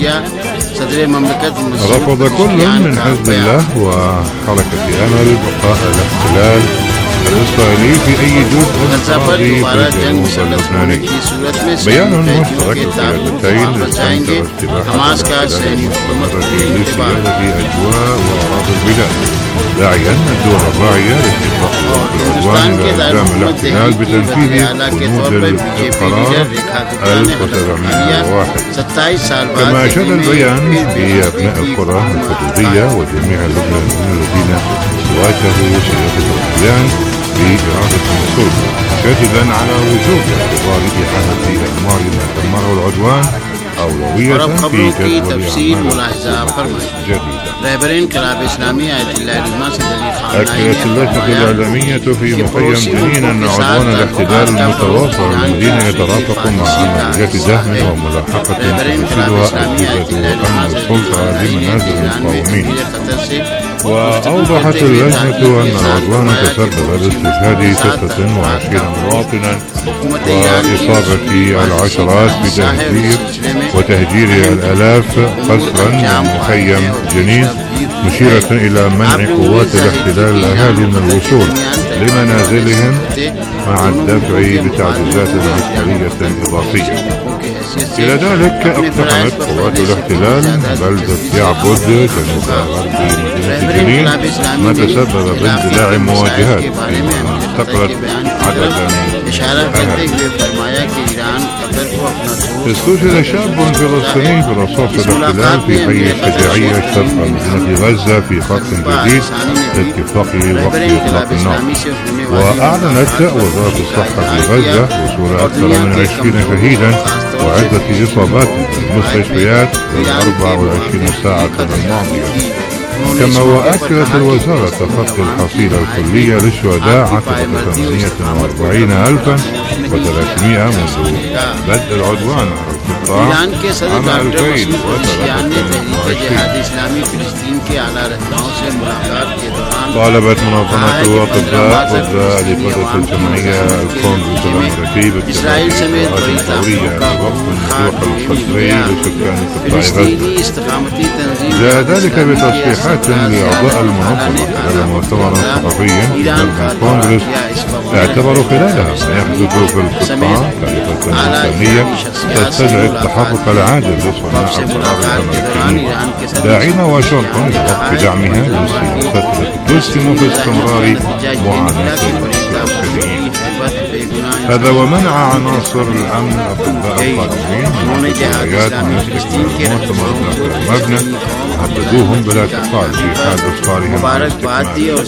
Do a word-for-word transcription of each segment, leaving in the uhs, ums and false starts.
صدر مملكة مصر رفض كل من حزب الله وحركة أمل بقاء الاحتلال الإسرائيلي في أي جزء أراضي في الجنوب اللبناني. بيان مشترك للقيادتين استنكر استباحة الاحتلال المستمرة لسيادة أجواء وأراضي البلاد، داعيا الدول الراعية لاتفاق العدوان وإلزام الاحتلال بتنفيذ بنود القرار ألف وسبعمائة وواحد. كما أشاد البيان بأبناء القرى الحدودية وجميع اللبنانيين الذين واجهوا سياسة العدوان بإرادة الوصول، شاددا على وجوب اعتبار إعادة إعمار ما دمره العدوان أولوية في جدول أعمال جديدة. أكدت اللجنة الإعلامية في مخيم جنين أن عدوان الاحتلال المتواصل المدينة يترافق مع عمليات دهم وملاحقة تشكلها أجهزة أمن السلطة لمنازل المقاومين. وأوضحت اللجنة أن العدوان تسبب باستشهاد ستة وعشرين مواطنا وإصابة العشرات بتهجير وتهجير الآلاف قسرا من مخيم جنين، مشيرة إلى منع قوات الاحتلال الأهالي من الوصول لمنازلهم مع الدفع بتعزيزات عسكرية إضافية. إلى ذلك اقتحمت قوات الاحتلال بلدة يعبد جنوب غرب مدينة جنين، ما تسبب باندلاع مواجهات فيما انتقلت عددا أهل. استشهد شاب فلسطيني برصاص الاحتلال في حي الشجاعية شرق مدينة غزة في خط جديد لاتفاق وقف إطلاق النار. وأعلنت وزارة الصحة في غزة وصول أكثر من عشرين شهيدا وعدة إصابات في المستشفيات في الأربع والعشرين ساعة الماضية. كما وأكدت الوزارة خفض الحصيلة الكلية للشهداء عقب ثمانية وأربعين ألفا وثلاثمائة منذ بدء العدوان على القطاع عام ألفين وثلاثة وعشرين. طالبت منظمة الأطباء ضد الإبادة الجماعية الكونغرس الأمريكي باتخاذ إجراءات فورية لوقف النزوح القسري لسكان قطاع غزة. جاء ذلك بتصريحات لأعضاء المنظمة خلال مؤتمر صحفي من الكونغرس اعتبروا خلالها ما يحدث في القطاع كارثة إنسانية تستدعي التحقق العادل لصناع القرار الأمريكيين، داعين واشنطن لوقف دعمها للسياسات التي تسهم في استمرار معاناة الفلسطينيين. هذا ومنع عناصر الأمن أطباء القادمين من الولايات من استكمال المؤتمر داخل المبنى وهددوهم بالاعتقال في حال إصرارهم على استكمال.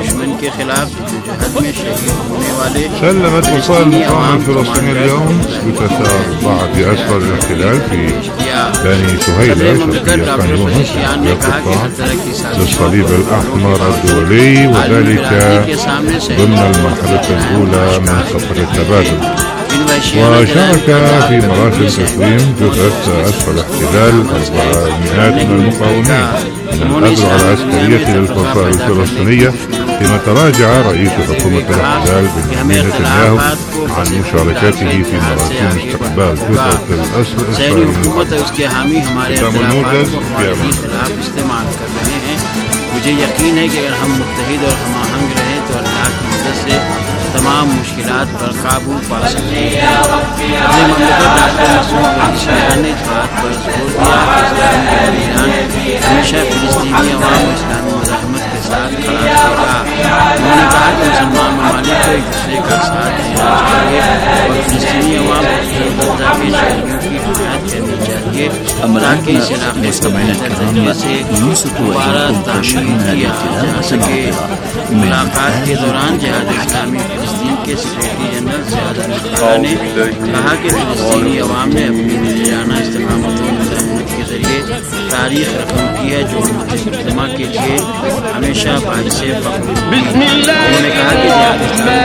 سلمت وصال المقاومة الفلسطينية اليوم بتسع أربعة أسفل الاحتلال في بني سهيلة شرقية خان يونس القطاع للصليب الأحمر الدولي، وذلك ضمن المرحلة الأولى من سفر التبادل. وشارك في مراسم تسليم جثث أسفل الاحتلال أربعمائة من المقاومين من الأذرع العسكرية للفصائل الفلسطينية، فيما تراجع رئيس حكومة الاحتلال بنيامين نتنياهو عن مشاركته في مراسم استقبال جثث الأسر الإسرائيلي. मुझे यकीन है कि अगर हम मुत्तहिद और हमाहंग रहें तो अल्लाह की मदद से तमाम मुश्किलात पर काबू पा सकते हैं। अपने ममलकत डॉक्टर मसूद अली ने इस बात पर जोर दिया कि ईरान हमेशा फिलिस्तीनी अवाम और इस्लामी मज़ाहमत के साथ खड़ा रहेगा। उन्होंने कहा कि मुसलमान ममालिक को एक दूसरे का साथ देना चाहिए और फिलिस्तीनी अवाम की शहरियों की हिमायत करनी चाहिए ताकि इस इलाके को बेहतर तरीके से दोबारा तामीर किया जा सके। मुलाकात के दौरान जिहाद इस्लामी फिलिस्तीन के सेक्रेटरी जनरल ज़ियाद अल-मुस्तफ़ा ने कहा कि फिलिस्तीनी अवाम ने अपनी दिलजाना इस्तिक़ामत और मुज़ाहमत के ज़रिए तारीख़ रकम की है जो मुस्लिमा के लिए हमेशा बाइस फ़ख्र। उन्होंने कहा कि जिहाद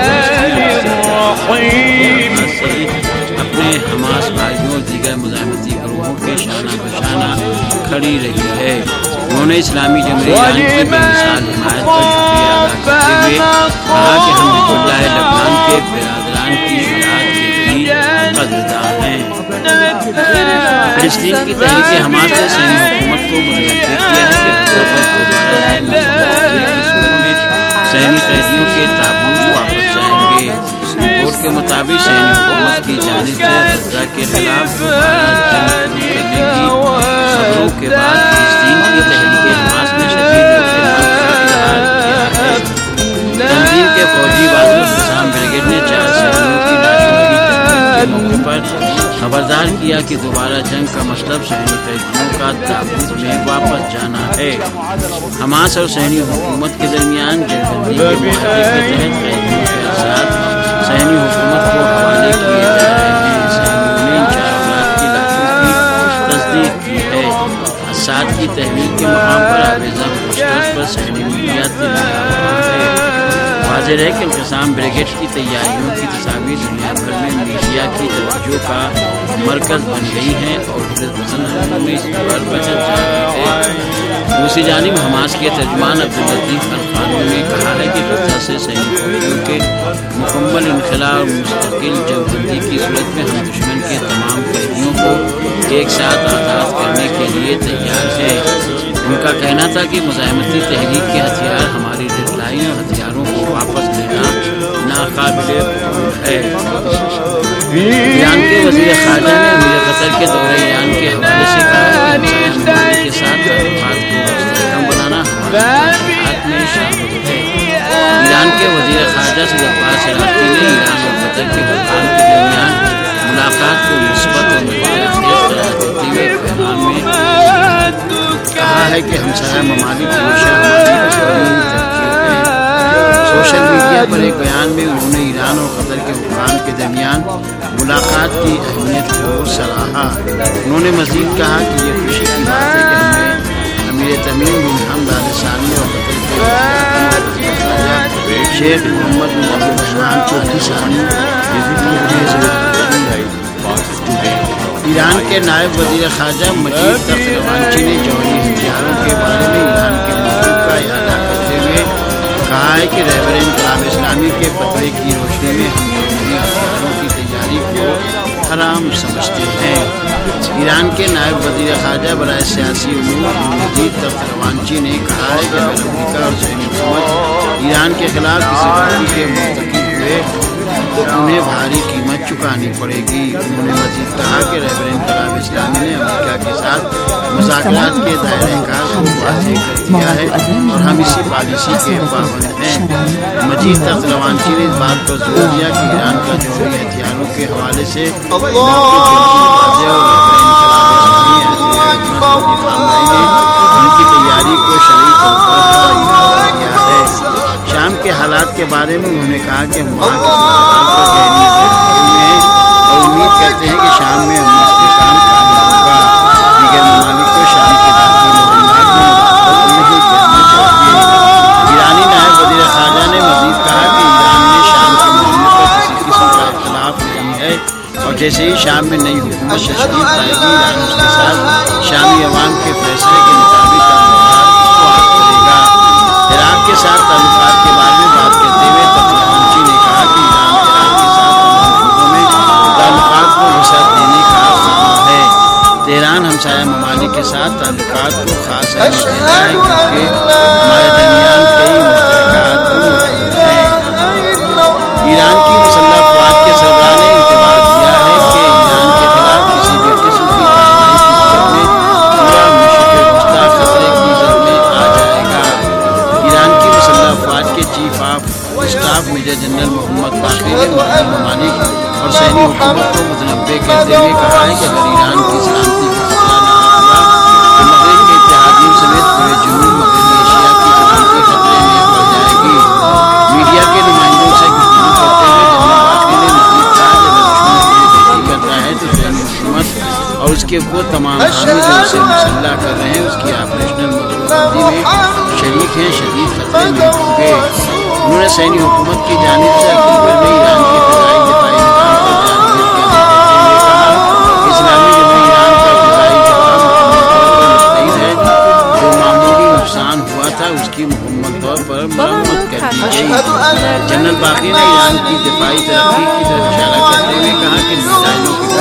इस्लामी अपने हमास भाइयों और दीगर मुज़ाहमती ग्रुपों के शाना बशाना खड़ी रही है। उन्होंने इस्लामी जमहूरियत की बेमिसाल हिमायत पर शुक्रिया अदा करते हुए कहा कि हम हिज़्बुल्लाह लबनान के बिरादरान की इमदाद के भी عہدیدار ہیں۔ فلسطین کی تحریک حماس نے صہیونی حکومت کو متنبع کیا ہے کہ غزہ پر دوبارہ صہیونی قیدیوں کے تابوت واپس جائیں گے۔ رپورٹ کے مطابق صہیونی حکومت کی جانب سے غزہ کے خلاف دوبارہ جنگ شروع کرنے کی خبروں کے بعد فلسطین کی تحریک حماس نے شدید اختلاف کا اظہار کیا ہے۔ تنظیم کے فوجی بازو القسام بریگیڈ نے چار صہیونیوں کی لاشوں کی تحویل کے موقع پر خبردار کیا کہ دوبارہ جنگ کا مطلب صہیونی قیدیوں کا تابوت میں واپس جانا ہے۔ حماس اور صہیونی حکومت کے درمیان جنگ بندی کے معاہدے کے تحت قیدیوں کے آزاد صہیونی حکومت کو حوالے کیے جا رہے ہیں۔ صہیونیوں نے ان چار افراد کی لاشوں کی تصدیق کی ہے۔ اساد کی تحویل کے مقام پر آویزہ پوسٹرز پر صہیونی میڈیا دل لگا رہا ہے۔ واضح ہے کہ القسام بریگیڈ کی تیاریوں کی تصاویر دنیا بھر میں میڈیا کی توجہ کا مرکز بن گئی ہیں اور فطرت پسند حملوں میں اس پر بچت جاری ہے۔ دوسری جانب حماس کے ترجمان عبداللطیف القانونی نے کہا ہے کہ غزہ سے صہیونی فوجیوں کے مکمل انخلا اور مستقل جنگ بندی کی صورت میں ہم دشمن کے تمام قیدیوں کو ایک ساتھ آزاد کرنے کے لیے تیار ہے۔ ان کا کہنا تھا کہ مزاحمتی تحریک کے ہتھیار ہماری ریڈ لائن اور ہتھیاروں کو واپس لینا ناقابل ہے۔ ایران کے وزیر خارجہ نے امیر قطر کے دورہ ایران کے حوالے سے کہا کہ ہمارے کے ساتھ تعلقات کو مستحکم بنانا ہمارے خیالات میں شامل ہے۔ ایران کے وزیر خارجہ سید عباس عراقی نے ایران اور قطر کے حکام کے درمیان ملاقات کو مثبت اور مددگار قرار دیتے ہوئے پیغام میں کہا ہے کہ ہمسایہ ممالک ہمیشہ ہماری بہترین ترجیح ہے۔ سوشل میڈیا پر ایک بیان میں انہوں نے ایران اور قطر کے حکام کے درمیان ملاقات کی اہمیت کو سراہا۔ انہوں نے مزید کہا کہ یہ خوشی کی بات ہے کہ ہمیں امیر تمیم بن حمد آل ثانی اور قطر کے شیخ محمد بن عبد الرحمن چوتھی ثانی ایران کے نائب وزیر خارجہ مجید تخت روانچی نے جوہری ہتھیاروں کے بارے میں ایران کے موقف کا اعادہ کرتے ہوئے کہا ہے کہ رہبر انقلاب اسلامی کے فتوے کی روشنی میں ہم جوہری ہتھیاروں کی تیاری کو حرام سمجھتے ہیں۔ ایران کے نائب وزیر خارجہ برائے سیاسی امور مجید تخت روانچی نے کہا ہے کہ اگر امریکہ اور صہیونی حکومت ایران کے خلاف کسی غلطی کے مرتکب ہوئے تو انہیں بھاری قیمت چکانی پڑے گی۔ انہوں نے مزید کہا کہ رہبر انقلاب اسلامی نے امریکہ کے ساتھ مذاکرات کے دائرۂ کار کو واضح کر دیا ہے اور ہم اسی پالیسی کے پابند ہیں۔ مجید تخت روانچی نے اس بات پر زور دیا کہ ایران کا جوہری ہتھیاروں کے حوالے سے ان کی تیاری کو شرعی طور پر کیا ہے۔ شام کے حالات کے بارے میں انہوں نے کہا کہ ہم وہاں کی صورتحال پر گہری فکر میں ہیں اور امید کرتے ہیں کہ شام میں ہم استحکام کامیاب ہوگا۔ دیگر ممالک کو شام کے داخلی معاملات میں مداخلت نہیں کرنی چاہیے۔ ایرانی نائب وزیر خارجہ نے مزید کہا کہ ایران میں شام کے معاملے پر کسی قسم کا اختلاف نہیں ہے اور جیسے ہی شام میں نئی حکومت تشریف لائے گی ایران اس کے ساتھ شامی عوام کے فیصلے کے مطابق تعلقات استوار کرے گا۔ عراق کے ساتھ تعلقات کے بارے میں بات کرتے ہوئے تخت روانچی نے کہا کہ ایران عراق کے ساتھ تمام شعبوں میں تعلقات کو وسعت دینے کا خواہاں ہے۔ تہران ہمسایہ ممالک کے ساتھ تعلقات کو خاص اہمیت دیتا ہے کیونکہ ہمارے درمیان کئی مشترکات موجود ہیں۔ ایران کی مسلح افواج کے سربراہ نے اعتبار دیا ہے کہ ایران کے خلاف کسی بھی قسم کی آزمائش کی صورت میں پورا مشرق وسطیٰ خطرے کی زد میں آ جائے گا۔ ایران کی مسلح افواج کے چیف آف اسٹاف میجر جنرل محمد باقر نے مغربی ممالک اور صہیونی حکومت کو متنبع کرتے ہوئے کہا ہے کہ اگر ایران کی سلامتی کا خطرہ نہ ہوگا تو مغرب کے اتحادیوں سمیت پورے جنوب مغربی ایشیا کی سلامتی خطرے میں پڑ جائے گی۔ میڈیا کے نمائندوں سے گفتگو کرتے ہوئے جنرل باقر نے مزید کہا کہ اگر دشمن اپنی بےزتی کرتا ہے تو صہیونی حکومت اور اس کے وہ تمام حامی جو اسے مسلح کر رہے ہیں اس کی آپریشنل منصوبہ بندی میں شریک ہیں شدید خطرے میں ہوں گے۔ انہوں نے صہیونی حکومت کی جانب سے اکتوبر میں ایران کے فضائی دفاعی نظام پر جارحیت کرنے دیتے ہوئے کہا کہ اسلامی جمہوریہ ایران کا فضائی دفاع مکمل طور پر مستعد ہے۔ جو معمولی نقصان ہوا تھا اس کی مکمل طور پر مرمت کر دی گئی۔ جنرل باقر نے ایران کی دفاعی ترقی کی طرف اشارہ کرتے ہوئے کہا کہ میزائلوں کے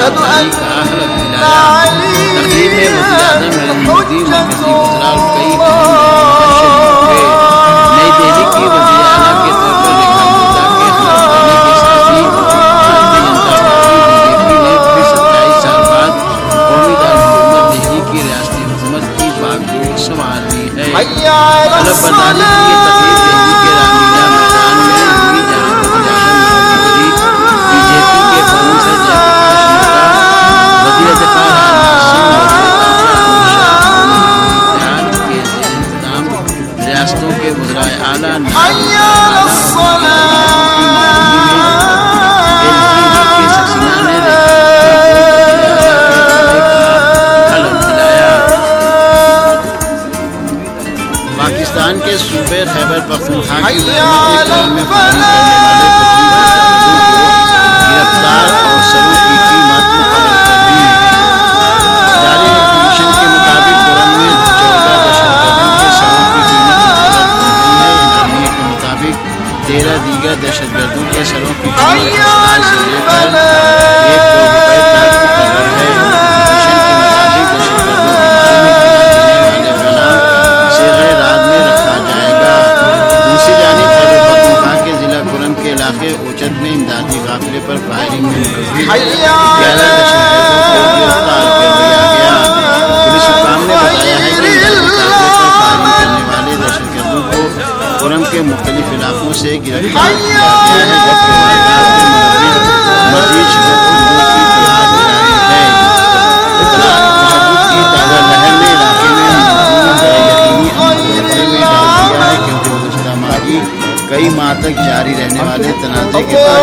افطاری کا حلف دلایا۔ تقریب میں وزیر اعظم نریندر مودی، مرکزی وزراء اور کئی اہم رہنما شریک ہوئے۔ نئی دہلی کی وزیر اعلیٰ کے طور پر ریکھا گپتا کے حلف لینے کے ساتھ ہی بھارتیہ جنتا پارٹی بی جے پی نے بھی ستائیس سال بعد قومی دارالحکومت دہلی کی ریاستی حکومت کی باگڈور سنبھال لی ہے۔ حلف برداری کی یہ تقریب دہلی کے رام لیلا میدان میں ہوئی، جہاں وزیر اعظم نریندر مودی، بی جے پی کے فروغ سے جے پرکاش نڈا، وزیر دفاع راجناتھ سنگھ، وزیر داخلہ امت شاہ، اتحاد کے زیر انتظام ریاستوں کے وزرائے اعلیٰ، نائب وزرائے اعلیٰ اور پاکستان کے صوبے خیبر پختونخوا کی حکومت نے قوم میں فراہم کرنے والے پچیس دہشتگردوں کو گرفتار اور سروں کی قیمت مقرر کر دی۔ جاری انفارمیشن کے مطابق قرم میں چودہ دہشتگردوں کے سروں کی قیمت مقرر کی گئی ہے۔ انعامیہ کے مطابق تیرہ دیگر دہشتگردوں کے سروں کی قیمت ہزار سے لے کر ایک کروڑ روپے تک مقرر ہے۔ انفارمیشن کے مطابق دہشتگردوں کے بارے میں کھیلا جانے والا گانا صیغہ رات میں رکھا جائے گا۔ دوسری جانب خیبر پختونخوا کے ضلع کرم کے علاقے اوچت میں امدادی قافلے پر فائرنگ میں ملوث گیارہ دہشتگردوں کو گرفتار کر لیا گیا۔ پولیس حکام نے بتایا ہے کہ امدادی قافلے پر فائرنگ کرنے والے دہشتگردوں کو کرم کے مختلف علاقوں سے گرفتار کیا گیا ہے، جبکہ واردات میں ملوث مزید شدت کی تلاش جاری ہے۔ اطلاعات کے مطابق کی تازہ لہر نے علاقے میں یقینی امن میں ڈال دیا ہے، کیونکہ گزشتہ ماضی کئی ماہ تک جاری رہنے والے تنازع کے بعد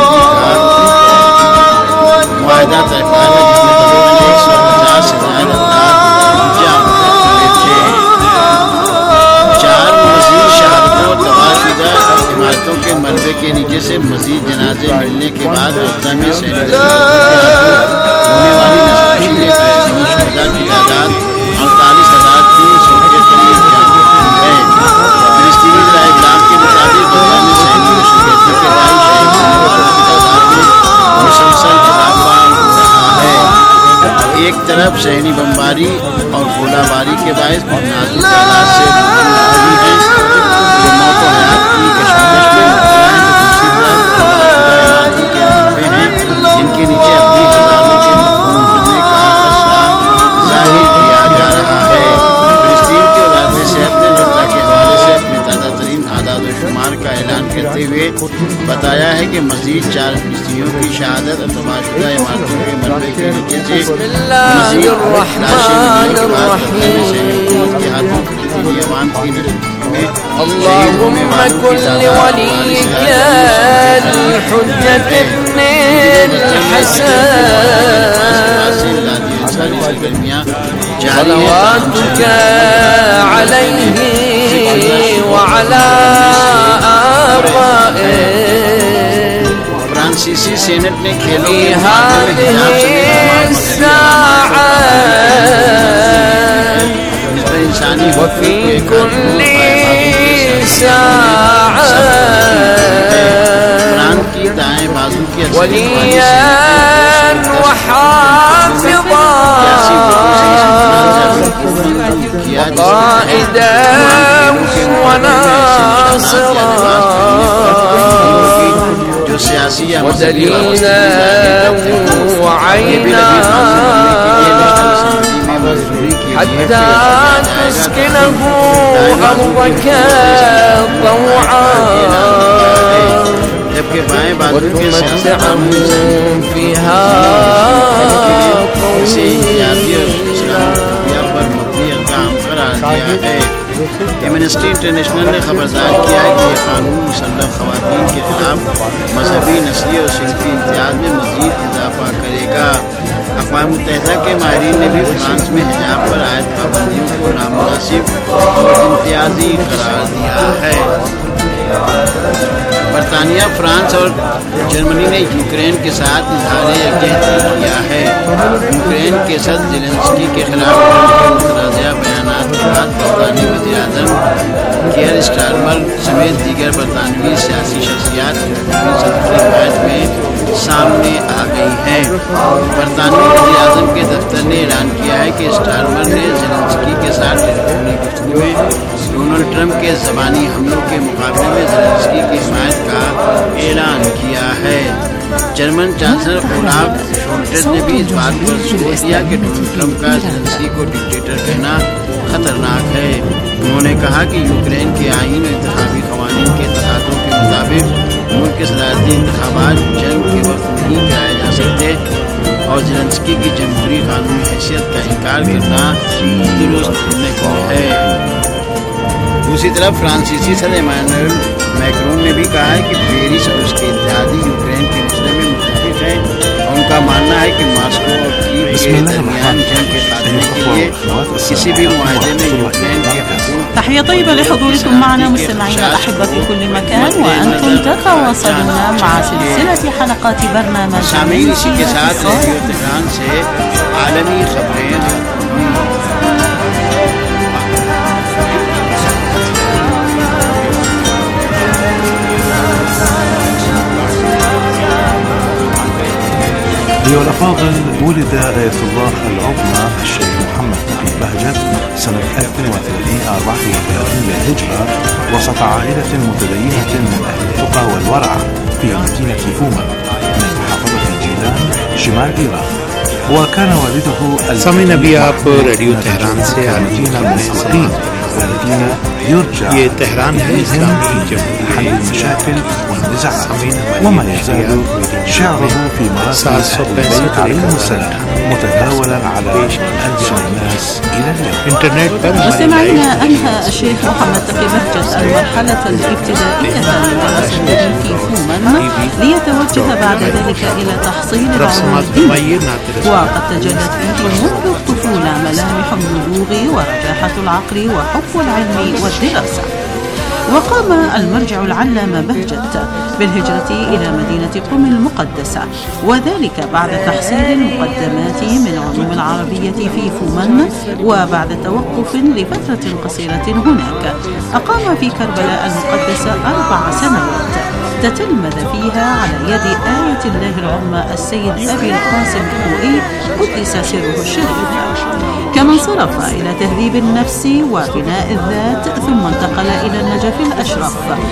معاہدہ طے پایا ہے، جس میں تقریباً ایک سو پچاس سے زائد افراد جام ہوئے تھے۔ چار مزید شہادتوں اور تباہ شدہ عمارتوں کے ملبے کے نیچے سے مزید جنازے ملنے کے بعد رابطہ میں سینیٹائزر ہونے والی نسل نے فلسطینی شہداء کی تعداد اڑتالیس ہزار تین سو کے قریب جا چکی ہے۔ فلسطینی ذرائع ابلاغ کے مطابق غزہ میں صحیح دہشتگردی کے باعث شہید ہونے والوں کی تعداد میں مسلسل اضافہ ہو رہا ہے۔ ایک طرف صحنی بمباری اور گولہ باری کے باعث نازک حالات سے روبرو ہوئی ہیں جو موت و حیات کی کشمکش میں مبتلا ہیں، تو دوسری طرف تباہ شدہ عمارتوں کے ملبے ہیں جن کے نیچے اپنی ہزاروں کے مخدوم گرنے کا خدشہ ظاہر کیا جا رہا ہے۔ فلسطین کے وزارت صحت نے غزہ کے حوالے سے اپنے تازہ ترین اعداد و شمار کا اعلان کرتے ہوئے بتایا ہے کہ مزید چار فلسطینیوں کی شہادت اور تباہ شدہ عمارتوں کے ملبے کے نیچے سے مزید لاشیں ملنے کے بعد غزہ میں صحیح حکومت کے ہاتھوں فلسطینی عوام کی نسلوں میں شہید ہونے والوں کی تعداد سرگرمیاں جاری صلواتك عليه وعلى آبائه۔ فرانسیسی سینٹ نے کھیلوں في کے مقابلے میں حجاب هذه الساعة انسانی وفي كل ساعة قرآن کی دائیں بازو کی وليا وحافظا وقائدا وناصرا جو سیاسی ودليلا وعينا حتى تسكنه أرضك طوعا وتمتعه فيها ایمنسٹی انٹرنیشنل نے خبردار کیا ہے کہ یہ قانون مسلح خواتین کے خلاف مذہبی، نسلی اور صنفی امتیاز میں مزید اضافہ کرے گا۔ اقوام متحدہ کے ماہرین نے بھی فرانس میں حجاب پر عائد پابندیوں کو نامناسب اور امتیازی قرار دیا ہے۔ برطانیہ، فرانس اور جرمنی نے یوکرین کے ساتھ اظہار یکجہتی کیا ہے۔ یوکرین کے صدر زیلنسکی کے خلاف متنازعہ بیان बयानात के बाद पाकिस्तानी वज़ीर आज़म कियर स्टारमर समेत दीगर बरतानवी सियासी शख्सियात सदर की हिमायत में सामने आ गई हैं। बरतानवी वज़ीर आज़म के दफ्तर ने ऐलान किया है कि स्टारमर ने ज़ेलेंस्की के साथ टेलीफोनिक गुफ्तगू में डोनाल्ड ट्रंप के ज़बानी हमलों के मुकाबले में ज़ेलेंस्की की हिमायत का ऐलान किया है। जर्मन चांसलर ओलाफ शोल्टेस ने भी इस बात पर जोर दिया कि डोनाल्ड ट्रंप का ज़ेलेंस्की को डिक्टेटर कहना खतरनाक है। उन्होंने कहा कि यूक्रेन के आईन और इंतखाबी कवानीन के तकाज़ों के मुताबिक मुल्क के सदारती इंतखाबात जंग के वक्त नहीं कराए जा सकते और ज़ेलेंस्की की जमहूरी कानूनी हैसियत का इनकार करना दुरुस्त नहीं है। दूसरी तरफ फ्रांसीसी सदर इमानुएल मैक्रोन ने भी कहा है कि पेरिस और उसके इत्तेहादी यूक्रेन के मसले में मुतफिक हैं और उनका मानना है कि मॉस्को और कीव के दरमियान जंग के खात्मे के लिए किसी भी मुआहदे में यूक्रेन के تحية طيبة لحضوركم معنا مستمعينا الأحبة في كل مكان وأنتم تتواصلون مع سلسلة حلقات برنامج शामिल इसी के साथ रेडियो तेहरान से आलमी खबरें। أيها الأفاضل، ولد آية الله العظمى الشيخ محمد نقي بهجت سنة ألف وثلاثمائة وأربعة وثلاثين للهجرة وسط عائلة متدينة من أهل التقى والورع في مدينة فوما من محافظة جيلان شمال إيران. وكان والده سامعین ابھی آپ ریڈیو تہران سے عالمی خبریں سن رہے ہیں۔ والذين يرجع یہ تہران ہے اسلامی جمہوریہ حل المشاكل والنزاعات وما يزال شعره في مراسم البيت عليه السلام متداولا على ألسن الناس إلى اليوم. انٹرنیٹ پر مستمعينا أنهى الشيخ محمد نقي بهجت المرحلة الابتدائية لدراسته في فومان ليتوجه بعد ذلك إلى تحصيل العلوم الدينية، وقد تجلت فيه منذ الطفولة ملامح النبوغ ورجاحة العقل وحب العلم والدراسة. وقام المرجع العلامة بهجت بالهجرة إلى مدينة قم المقدسة، وذلك بعد تحصيل المقدمات من علوم العربية في فومان، وبعد توقف لفترة قصيرة هناك أقام في كربلاء المقدسة أربع سنوات تتلمذ فيها على يد آية الله العظمى السيد أبي القاسم الخوئي قدس سره الشريف، كما انصرف إلى تهذيب النفس وبناء الذات، ثم انتقل إلى النجف الأشرف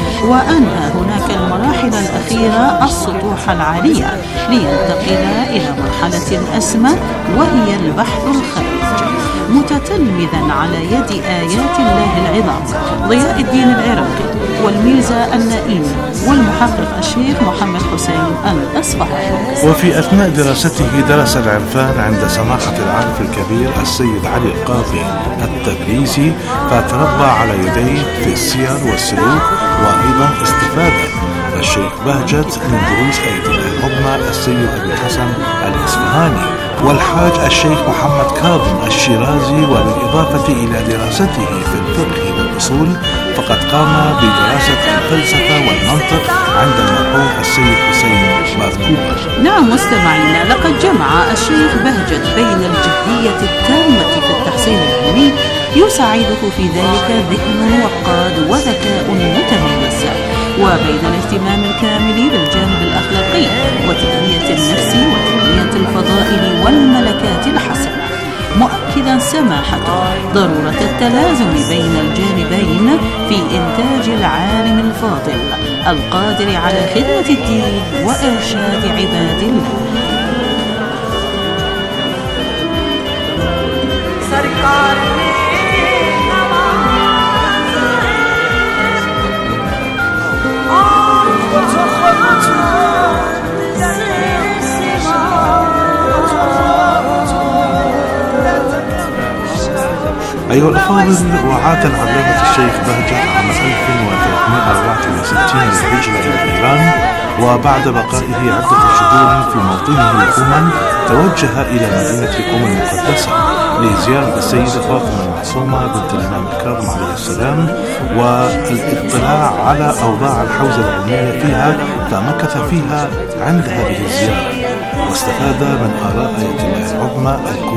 وأنهى هناك المراحل الأخيرة السطوح العالية لينتقل إلى مرحلة أسمى وهي البحث الخارج، متتلمذا على يد آيات الله العظام ضياء الدين العراقي والميرزا النائمي والمحقق الشيخ محمد حسين الأصبهاني. وفي أثناء دراسته درس العرفان عند سماحة العارف الكبير السيد علي القاضي التبريزي، فتربى على يديه في السير والسلوك، وأيضا استفاد الشيخ بهجت من دروس آية الله العظمى السيد أبي الحسن الأصبهاني والحاج الشيخ محمد كاظم الشيرازي، وبالإضافة إلى دراسته في الفقه والأصول فقد قام بدراسة الفلسفة والمنطق عند المرحوم السيد حسين مركوب. نعم مستمعينا، لقد جمع الشيخ بهجت بين الجدية التامة في التحصيل العلمي يساعده في ذلك ذهن وقاد وذكاء متميز، وبين الاهتمام الكامل بالجانب الأخلاقي وتنمية النفس وتنمية الفضائل والملكات الحسنة، مؤكدا سماحته ضرورة التلازم بين الجانبين في إنتاج العالم الفاضل القادر على خدمة الدين وإرشاد عباد الله. أيها الأفاضل، وعاد العلامة الشيخ بهجت عام ألف وثلاثمائة وأربعة وستين للهجرة إلى إيران، وبعد بقائه عدة شهور في موطنه فومان توجه إلى مدينة قم المقدسة لزيارة السيدة فاطمة المعصومة بنت الإمام الكاظم عليه السلام والاطلاع على أوضاع الحوزة العلمية فيها، فمكث فيها عند هذه الزيارة واستفاد من آراء آية الله العظمى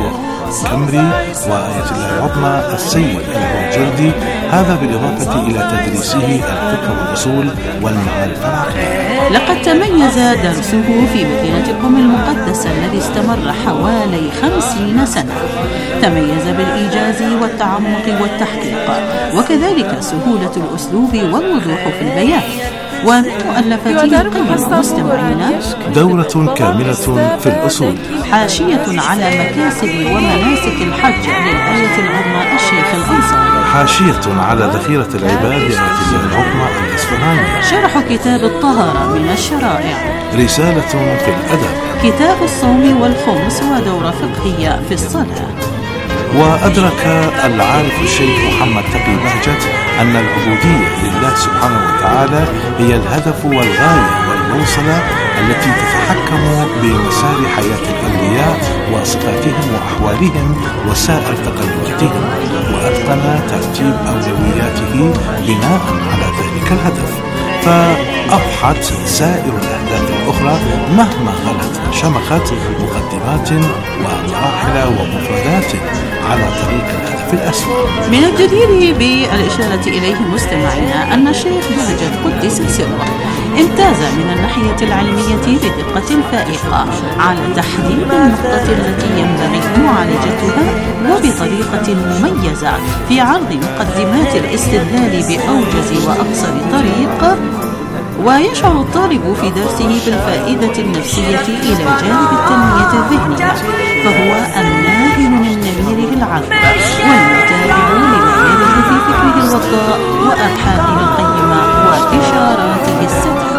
الكمري وآية الله العظمى السيد الجردي، هذا بالإضافة إلى تدريسه الفقه والأصول والمعارف العقلية. لقد تميز درسه في مدينة قم المقدسة الذي استمر حوالي خمسين سنة، تميز بالإيجاز والتعمق والتحقيق، وكذلك سهولة الأسلوب والوضوح في البيان. ومن مؤلفاته قيم مستمعينا دورة كاملة في الأصول، حاشية على مكاسب ومناسك الحج للآية العظمى الشيخ الأنصاري، حاشية على ذخيرة العباد لآية الله العظمى الأصفهاني، شرح كتاب الطهارة من الشرائع، رسالة في الأدب، كتاب الصوم والخمس ودورة فقهية في الصلاة. وأدرك العارف الشيخ محمد تقي بهجت أن العبودية لله سبحانه وتعالى هي الهدف والغاية والبوصلة التي تتحكم بمسار حياة الأنبياء وصفاتهم وأحوالهم وسائر تقلباتهم، وأتقن ترتيب أولوياته بناء على ذلك الهدف، فأضحت سائر الأهداف الأخرى مهما غلت شمخت مقدمات ومراحل ومفردات على طريق الهدف الأسمى. من الجدير بالإشارة إليه مستمعينا أن الشيخ بهجت قدس سره امتاز من الناحية العلمية بدقة فائقة على تحديد النقطة التي ينبغي معالجتها وبطريقة مميزة في عرض مقدمات الاستدلال بأوجز وأقصر طريق، ويشعر الطالب في درسه بالفائدة النفسية إلى جانب التنمية الذهنية، فهو الناهل من نميره العذب والمتابع لما يرد في فكره الوضاء وأبحاثه القيمة وإشاراته السديدة.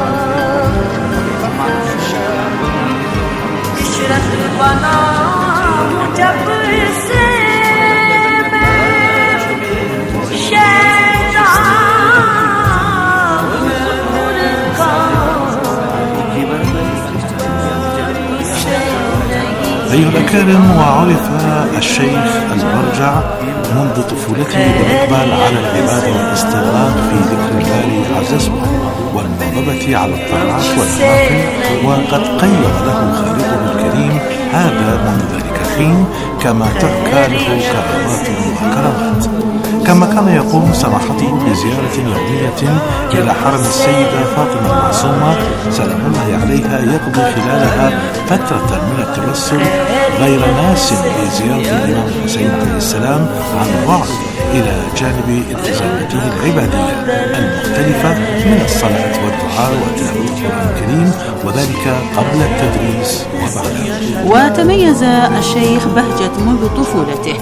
أيها الأكارم، وعرف الشيخ البرجع منذ طفولته بالإقبال على العبادة والاستغراق في ذكر الله عز وجل والمواظبة على الطاعات والنوافل، وقد قيم له خالقه الكريم هذا منذ ذلك الحين، كما تحكى له كرامات وكرامات. كما كان يقوم سماحته بزيارة يومية إلى حرم السيدة فاطمة المعصومة سلام الله عليها، يقضي خلالها فترة من التبسم غير ناس لزيارة الإمام الحسين عليه السلام عن بعد، إلى جانب التزاماته العبادية المختلفة من الصلاة والدعاء وتلاوة القرآن الكريم، وذلك قبل التدريس وبعده. وتميز الشيخ بهجت منذ طفولته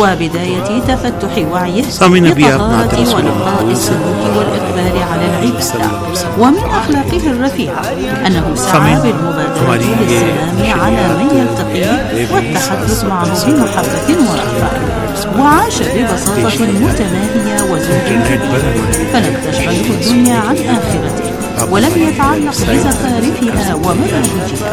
وبداية تفتح وعيه بطهارة ونقاء السلوك والإقبال على العبادة. ومن أخلاقه الرفيعة أنه سعى بالمبادرة للسلام على من يلتقيه والتحدث معه بمحبة ورفقة، وعاش ببساطة متناهية وزهد فلم تشغله الدنيا عن آخرته ولم يتعلق بزخارفها ومباهجها.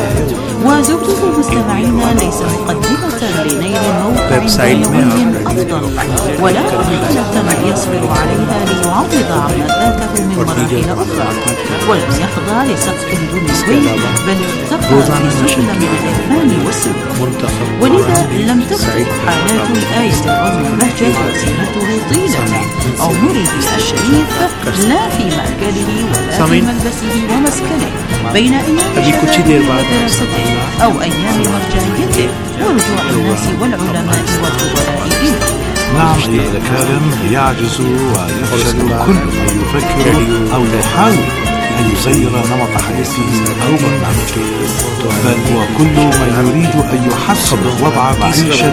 وزوجته مستمعين ليس مقدمة لنيل موقع دنيوي أفضل، ولا مرحلة يصبر عليها ليعوض عما فاته من مراحل أخرى، ولم يخضع لسقف دنيوي بل ارتقى في سلم الإيمان والسلوك. ولذا لم تكن حالات الآية العظمى بهجت وسيرته طيلة عمره الشريف لا في مأكله ولا في ملبسه ومسكنه بين أيام شبابه ودراسته أو أيام مرجعيته ورجوع الناس والعلماء والخبراء إليه. نعم أيها الأكارم، يعجز ويفشل كل من يفكر أو يحاول أن يغير نمط حياته أو برنامجه، بل وكل من يريد أن يحسن وضع معيشة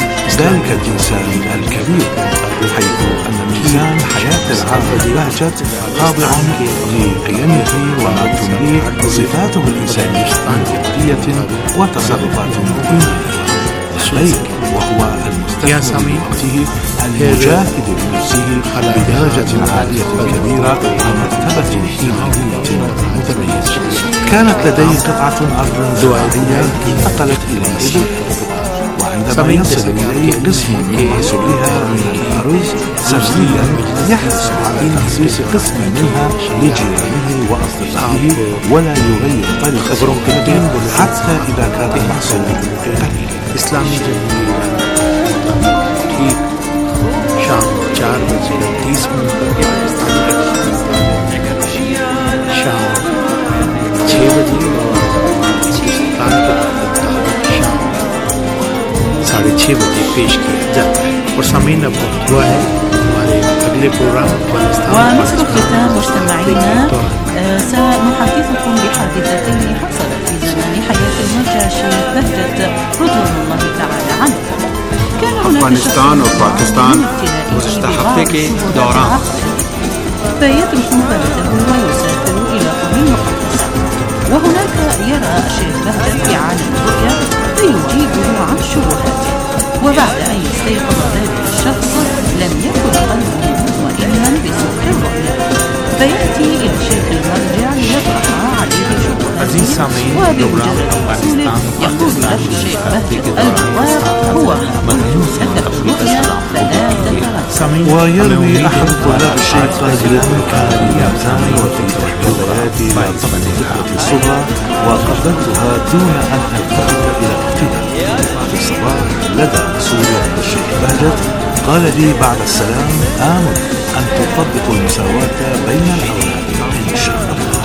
ذلك الإنسان الكبير، حيث أن ميزان حياة العارف بهجت خاضع لقيمه وما تمليه صفاته الإنسانية الجدية وتصرفات إيمانية، بل وهو المستثمر بوقته المجاهد بنفسه بدرجة عالية كبيرة ومرتبة إيمانية متميزة. كانت لديه قطعة أرض زراعية انتقلت إلى إبل، وعندما يصل إليه قسم من محصولها من الأرز سنويا يحرص على تخصيص قسم منها لجيرانه وأصدقائه، ولا يغير طريقة سلوكه حتى إذا كان المحصول قليلا. बीस मिनट करके पाकिस्तान का शाम छः बजे और हिंदुस्तान के शाम साढ़े छः बजे पेश किया जाता है। और सामीन अब वक्त हुआ है हमारे अगले प्रोग्राम ومثل الختام مستمعينا سنحدثكم بحادثتين حصلت في زمان حياة المرجع الشيخ بهجت رضوان الله تعالى عنه. अफगानिस्तान और पाकिस्तान गुज़िश्ता हफ्ते के दौरान فيترك بلده ويسافر إلى أم المقدسة، وهناك يرى الشيخ بهجت في عالم الرؤيا فيجيبه عن شبهاته، وبعد أن يستيقظ ذلك الشخص لم يكن قلبه مطمئنا بصدق الرؤيا، فيأتي إلى الشيخ المرجع ليطرح عليه شبهاته، وبمجرد وصوله يقول له الشيخ بهجت الجواب هو لك الرؤيا فلا تتردد. ويروي أحد طلاب الشيخ قادرا كان يمتحن وفي إحدى الليالي لالتقت الفكرة الصغرى وقدمتها دون أن ألتفت إلى أختها. في الصباح لدى مسؤول الشيخ بهجت قال لي بعد السلام آمل أن تطبق المساواة بين الأولاد إن شاء الله.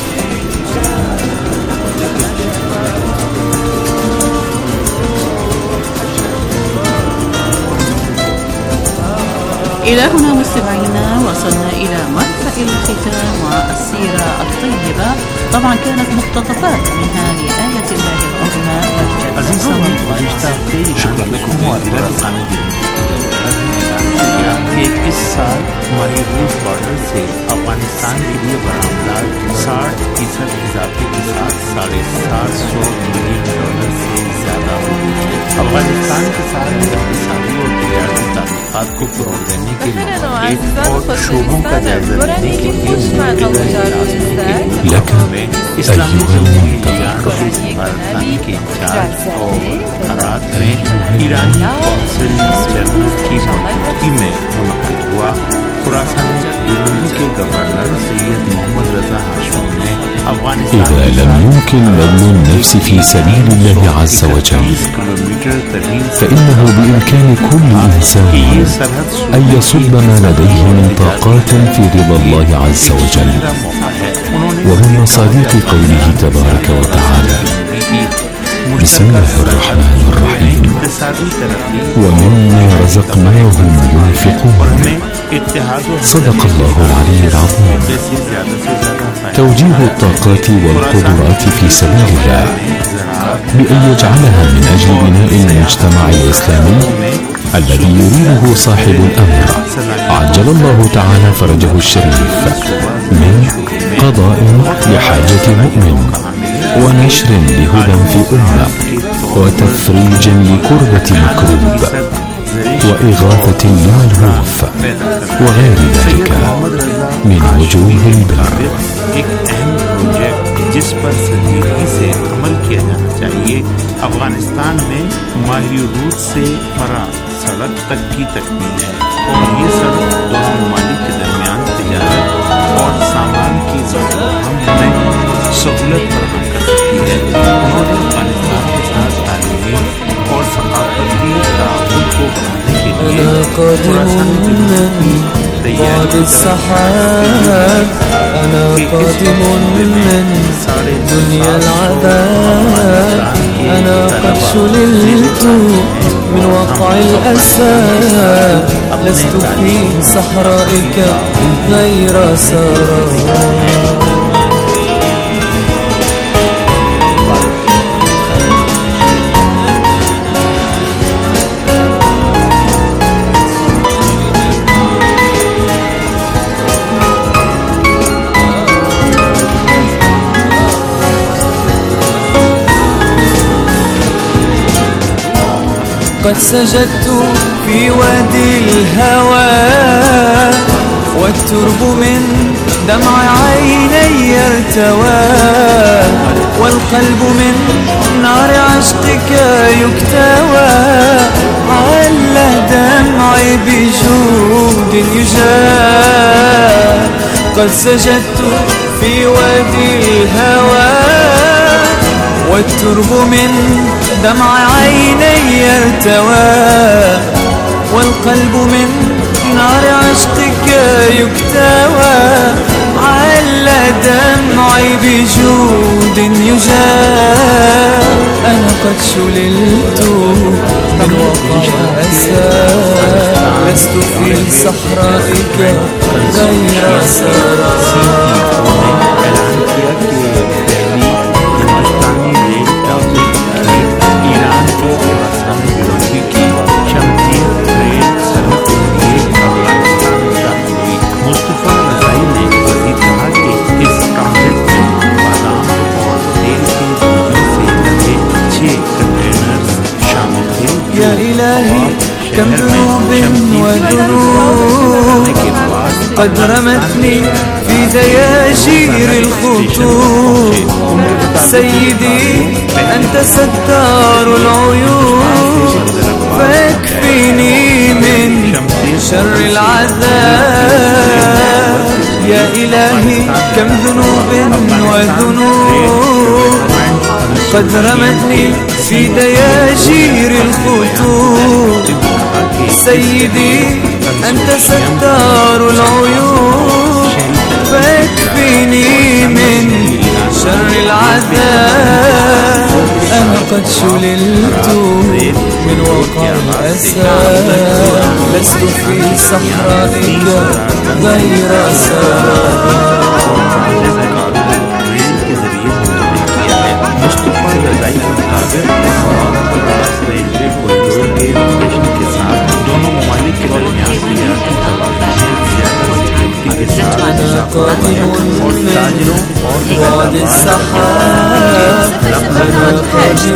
إلى هنا مستمعينا وصلنا إلى مرفأ الختام والسيرة الطيبة. طبعا كانت مقتطفات منها لآية الله العظمى عزيز سامعين गुज़िश्ता हफ्ते शक्ल लखों वाला कि इस साल हमारी रूस बॉर्डर से अफगानिस्तान के लिए बरामदार साठ फीसद इजाफे के साथ साढ़े सात सौ मिलियन डॉलर से ज्यादा हो गई है। अफगानिस्तान के साथ इक़्तिसादी और तिजारती ताल्लुकात को फरोग़ देने के मौक़े और शोबों का जायजा लेने के लिए में इस्लामी सफारतखाने के इंचार्ज और खरात में ईरानी कौंसिल जनरल की मौजूदगी में मुनक़िद हुआ। खुरासान यूनानी के गवर्नर सैयद मोहम्मद रज़ा हाशमी ने अफगानिस्तान إذا لم يمكن بذل النفس في سبيل الله عز وجل فإنه بإمكان كل إنسان أن يصب ما لديه من طاقات في رضا الله عز وجل. ومن مصادق قوله تبارك وتعالى بسم الله الرحمن الرحيم ومما رزقناهم ينفقون. صدق الله العلي العظيم. توجيه الطاقات والقدرات في سبيل الله بأن يجعلها من أجل بناء المجتمع الإسلامي الذي يريده صاحب الأمر عجل الله تعالى فرجه الشريف من قضاء لحاجة مؤمن ونشر لهدى في أمة وتفريج لكربة مكروب وإغاثة لملهوف وغير ذلك من وجوه البر. एक अहम प्रोजेक्ट जिस पर संजीदगी से अमल किया जाना चाहिए। अफगानिस्तान में माहिरूद से फरा सड़क तक की तकमील है और ये सड़क दोनों ममालिक के दरमियान तिजारत और सामान की ज़रूरत में सहूलत फराहम कर सकती है। उन्होंने अफगानिस्तान के साथ तालीमी और सकाफती ताउन को बढ़ाने के लिए بعد السحاب أنا قادم من دنيا العذاب أنا قد شللت من وقع الأسى لست في صحرائك غير سراب. قد سجدت في وادي الهوى والترب من دمع عيني ارتوى والقلب من نار عشقك يكتوى عل دمعي بجود يجاب. قد سجدت في وادي الهوى والترب من دمع عيني ارتوى والقلب من نار عشقك دموعي بجود يجاب أنا قد شللت من وقع أسى لست في صحرائك غير سراب يا إلهي كم ذنوب وذنوب قد رمتني في دياجير الخطوب سيدي أنت ستار العيوب فاكفيني من شر العذاب يا إلهي كم ذنوب وذنوب قد رمتني في دياجير الخطوب سيدي أنت ستار العيوب فاكفيني من شر العذاب أنا قد شللت من وقع أسى لست في صحرائك غير سراب دونوں ممالک کے درمیان تجارتی تبادلے زیادہ مضبوطی کے ساتھ اور تاجروں اور بعد السحاب أنا قادر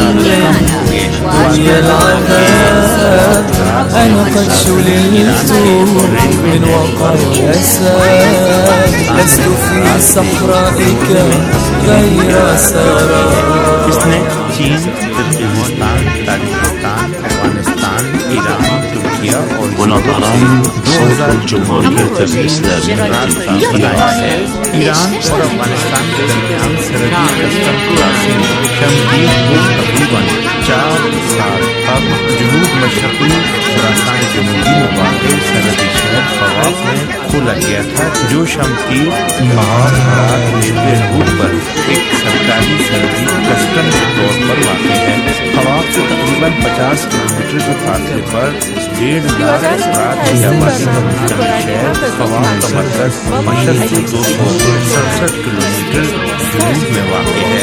دنيا العذاب أنا قد شللت من وقع أسى لست في صحرائك غير سراب اس نے چین، ترکمانستان، تاجکستان، افغانستان، ایران، ترکیہ اور ونظران صوت الجمهورية الإسلامية ہے ایران اور افغانستان کے درمیان سرحدی کسٹم کراسنگ شمدیر کو تقریباً چار سال قبل جنوب مشرقی خراسان جنوبی میں واقع سرحدی شہر خواف میں کھولا گیا تھا جو شمدیر مہار ہرات ریلوے روٹ پر ایک سرکاری سرحدی کسٹم کے طور پر واقع ہے. خواف سے تقریباً پچاس کلو میٹر کے فاصلے پر ڈیڑھ لاکھ افراد کی آبادی کا مشتمل شہر خواف کا مرکز مشرق سے دو سو سڑسٹھ کلو میٹر جنوب میں واقع ہے.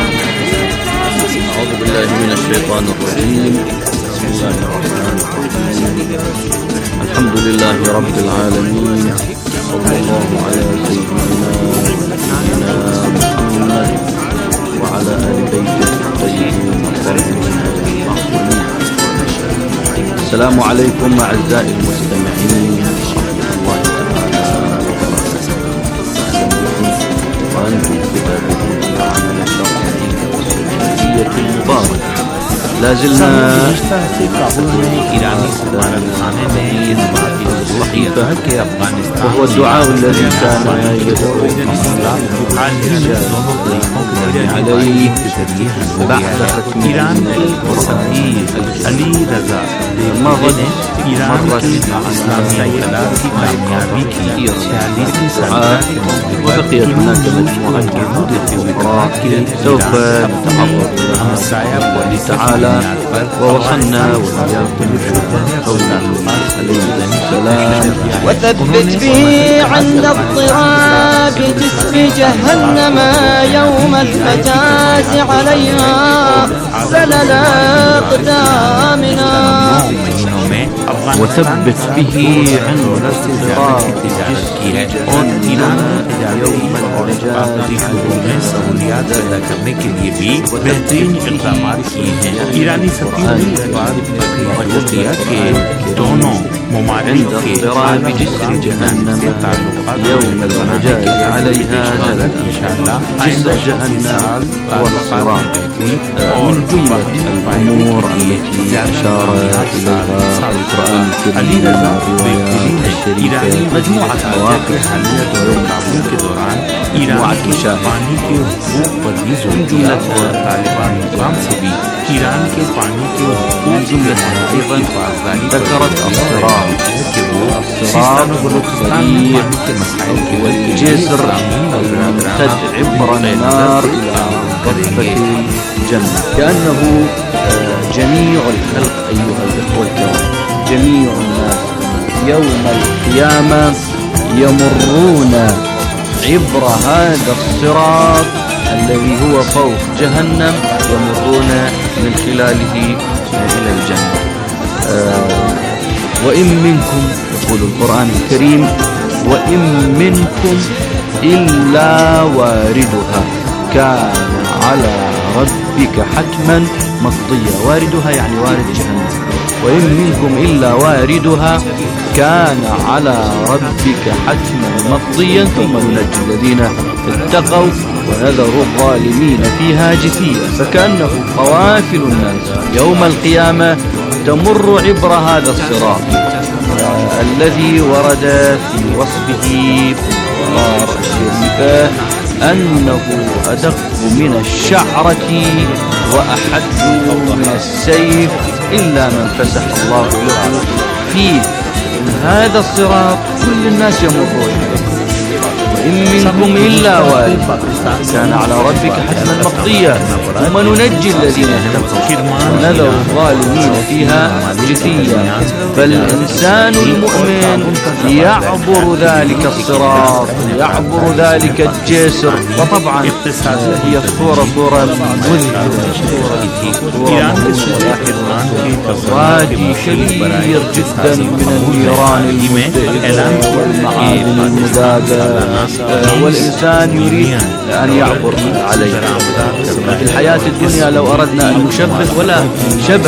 أعوذ بالله من الشيطان الرجيم بسم الله الرحمن الرحيم الحمد لله رب العالمين صلى الله على سيدنا محمد وعلى آل بيته الطيبين الطاهرين المعصومين. السلام عليكم أعزائي المستمعين ورحمة الله تعالى وبركاته. وأنتم كتابكم عمل شرعي المبارك لا زلنا ایرانی سفارت خانے میں اس بات کی صحیح ہے کہ افغانستان وهو الدعاء الذي كان يدعو عليه بعد ختم ایران کے سفیر علی رضا نے ایران کی اسلامی انقلاب کی کامیابی کی چھیالیسویں سالگرہ کے موقع پر وبقيت هناك مجموعة أخرى سوف نتعرض لها تعالى ووصلنا وإياكم قوله عليه السلام وثبت به عند اضطراب جسر جهنم يوم المجاز عليها سلل أقدامنا وثبت به عند اضطراب یوم المجاز میں سہولیات پیدا کرنے کے لیے بھی بہترین اقدامات کیے ہیں. ایرانی سفیر نے اس بات پر توجہ دیا کہ دونوں ممالک کے عالمی جہنم سے تعلقات يوم المجاز عليها انشاءاللہ آئندہ سال تعلقات بہتری اور الأمور التي أشار إليها القرآن الكريم والروايات الشريفة مجموعة مواقف حالیہ دور کابل کے دوران ایران کی پانی کے حقوق پر بھی زور دیا اور طالبان نظام سے بھی ایران کے پانی کے حقوق کی پاسداری ذكرت الصراع الصراط الصراط الذي هو الجسر الممتد عبر النار إلى رتبة الجنة، كأنه جميع الخلق أيها الأخوة الكرام، جميع الناس يوم القيامة يمرون عبر هذا الصراط الذي هو فوق جهنم، يمرون من خلاله إلى الجنة. آه وإن منكم، يقول القرآن الكريم، وإن منكم إلا واردها كان على ربك حتما مقضيا. واردها يعني وارد جهنم. وإن منكم إلا واردها كان على ربك حتما مقضيا ثم ننجي الذين اتقوا ونذر الظالمين فيها جثيا. فكأنه قوافل الناس يوم القيامة تمر عبر هذا الصراط آه الذي ورد في وصفه في القرآن الشريفة أنه أدق من الشعرة وأحد من السيف إلا من فسح الله له فيه. هذا الصراط كل الناس يمرون، وإن منكم إلا وارد كان على ربك حتما مقضيا ثم ننجي الذين اتقوا ونذر الظالمين فيها جثيا. فالإنسان المؤمن يعبر ذلك الصراط، يعبر ذلك الجسر. وطبعا هي الصورة صورة مذهلة، وادي كبير جدا من النيران المزدهرة والمعادن المذابة، والإنسان يريد أن يعبر عليه. في الحياة الدنيا لو أردنا أن نشبه ولا شبه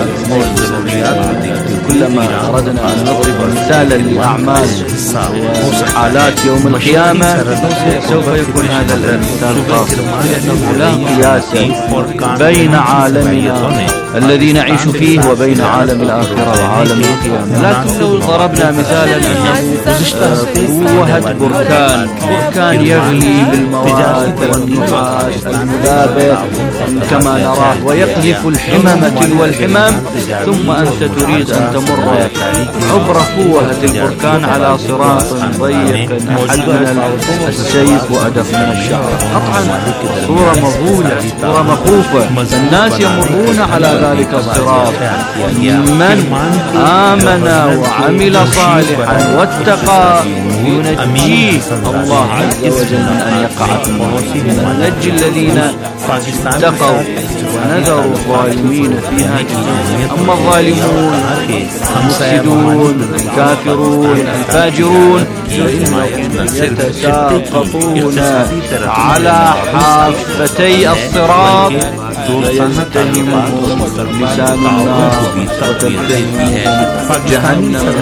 كلما أردنا أن نضرب مثالا لأعمال وحالات يوم القيامة سوف يكون هذا المثال خاص، لأنه لا قياس بين عالمنا الذي نعيش فيه وبين عالم الآخرة وعالم القيامة. لكن لو ضربنا مثالا أنه قوة بركان بركان يغلي بالمواد والنفاس المذابة كما نراه ويقذف الحمم تلو الحمم، ثم أنت تريد أن تمر عبر قوة البركان على صراط ضيق أحد من السيف وأدق من الشعر. قطعا صورة مهولة، صورة مخوفة. الناس يمرون على ذلك الصراط، من آمن وعمل صالحا واتقى ينجيه الله عز وجل من أن يقع في المعصية. ننجي الذين اتقوا ونذر الظالمين فيها جثيا. أما الظالمون المفسدون الكافرون الفاجرون فإنهم يتساقطون على حافتي الصراط فيلتهمهم لسان النار وتلتهمهم جهنم.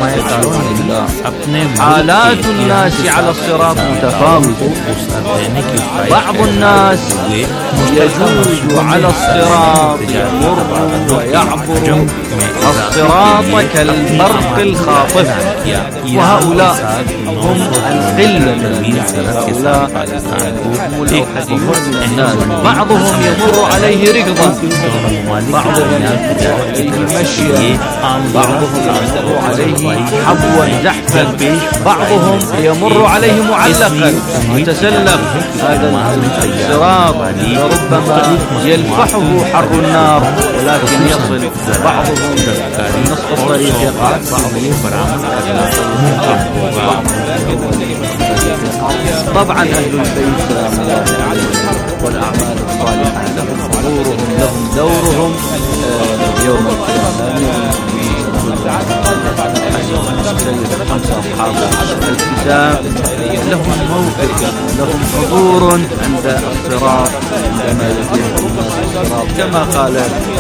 حالات الناس على الصراط متفاوتة. بعض الناس يجوز على الصراط يمر ويعبر الصراط كالبرق الخاطف، وهؤلاء هم القلة من هؤلاء هم الأوحدين من الناس. بعضهم يمر عليه ركضا، بعضهم يمر عليه مشيا، بعضهم يمر عليه حبوا زحفا، بعضهم يمر عليه معلقا يتسلق هذا الصراط وربما يلفحه حر النار، ولكن يصل بعضهم في نصف الطريق يقع طبعا أهل البيت سلام الله عليهم والأعمال الصالحة لهم حضورهم لهم دورهم يوم القيامة. خمسة أصحاب الكتاب لهم موقف، لهم حضور عند الصراط عندما يتم الصراط، كما قال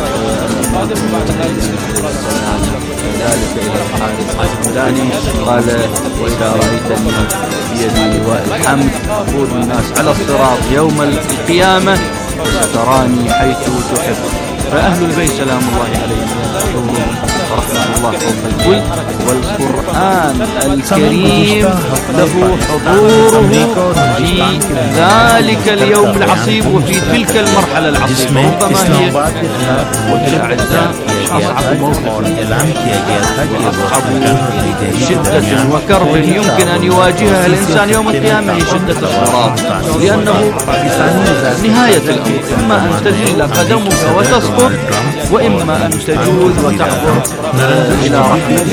ذلك إلى الحارث الحمداني قال: وإذا رأيتني بيدي لواء الحمد أقود الناس على الصراط يوم القيامة وستراني حيث تحب. فأهل البيت سلام الله عليهم ورحمة الله فوق الكل، والقرآن الكريم له حضوره في ذلك اليوم العصيب وفي تلك المرحلة العصيبة. ربما هي الأعزاء أصعب موقف، أصعب شدة وكرب يمكن أن يواجهها الإنسان يوم القيامة هي شدة الصراط، لأنه نهاية الأمر، إما أن تزل قدمك وتسقط، وإما أن تجوز وتعبر إلى رحمة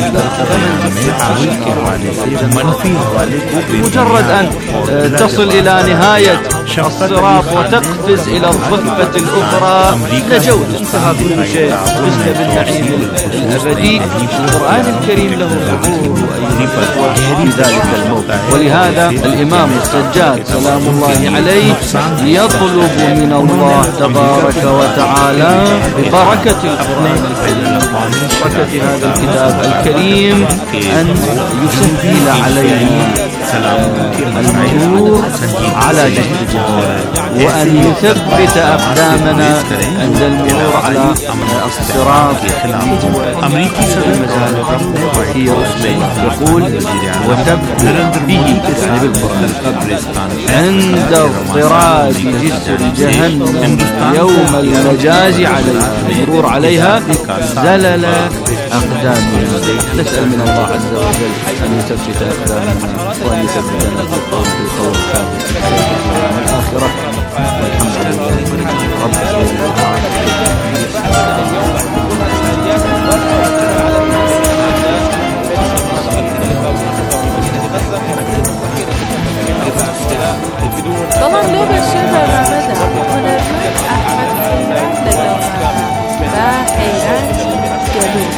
الله. مجرد أن تصل إلى نهاية الصراط وتقفز إلى الضفة الأخرى نجوت، انتهى كل شيء، فزت بالنعيم الأبدي. القرآن الكريم له حضور في ذلك الموقع، ولهذا الإمام السجاد سلام الله عليه يطلب من الله تبارك وتعالى ببركة القرآن الكريم، بركة هذا الكتاب الكريم، أن يسهل عليه المرور على جسد الجهاد، وأن يثبت أقدامنا عند المرور على الصراط. أمريكي المزال كثير يقول وثبت به بالقرآن عند اضطراد جسر جهنم يوم المجاز عليها، المرور عليها زلل أقدامنا. نسأل من الله عز وجل أن يثبت أقدامنا وأن يثبتنا في القول بالقول الثابت في الآخرة، والحمد لله رب العالمين. طبعا لوب الشرطة الرابطة هنا أحمد حيران لليوم فحيران جلوب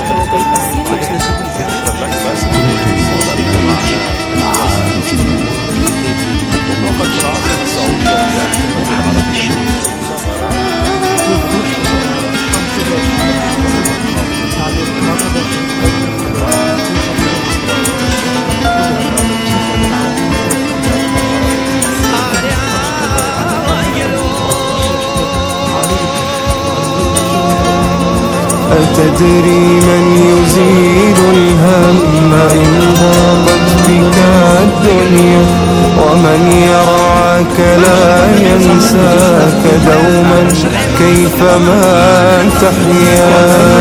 أتدري من يزيل الهم إن ضاقت بك الدنيا، ومن يرعاك لا ينساك دوما كيفما تحيا،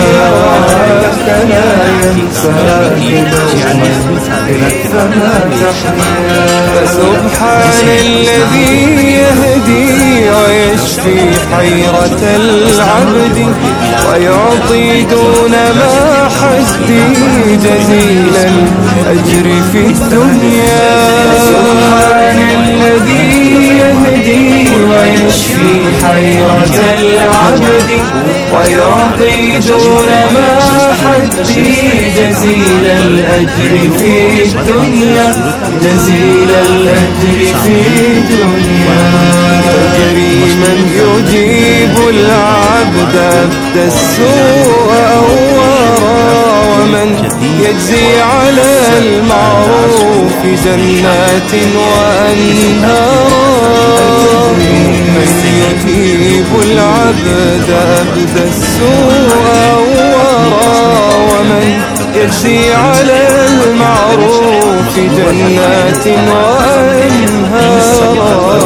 لا ينساك دوما كيفما تحيا. فسبحان الذي يهدي ويشفي حيرة العبد ويعطي دون ما حسدي جزيل الأجر في الدنيا. سبحان الذي يهدي ويشفي حيرة العبد ويعطي دون ما حسدي جزيل الأجر في الدنيا، جزيل الأجر في الدنيا. تجري من يجيب العبد أبد السوء أورا، ومن يجزي على المعروف جنات وأنهارا. من يجيب العبد أبد السوء أورا، ومن يجزي على المعروف جنات وأنهارا.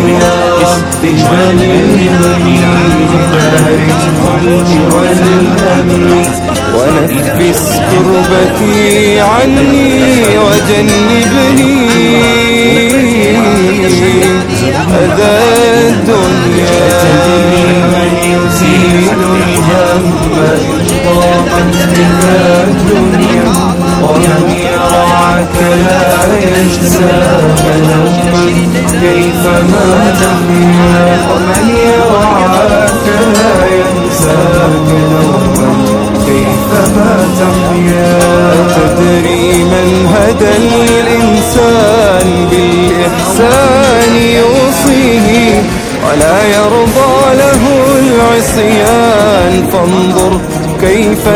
ونفس كربتي عني وجنبني أذى الدنيا. من يزيل الهم ضاقت بك الدنيا، ومن يرعاك لا ينساك دوما كيفما تحيا، ومن يرعاك لا ينساك دوما كيفما تحيا. تدري من هدى الإنسان بالإحسان يوصيه ولا يرضى له العصيان، فانظر كيف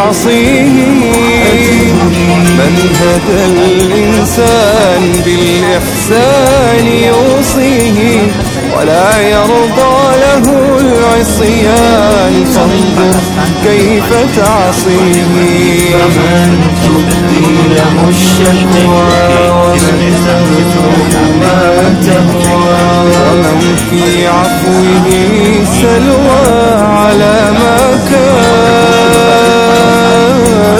تعصيه. من هدى الإنسان بالإحسان يوصيه ولا يرضى له العصيان فانظر كيف تعصيه فمن تبدله الشهوى ومن ما تهوى ومن في عفوه سلوى على ما كان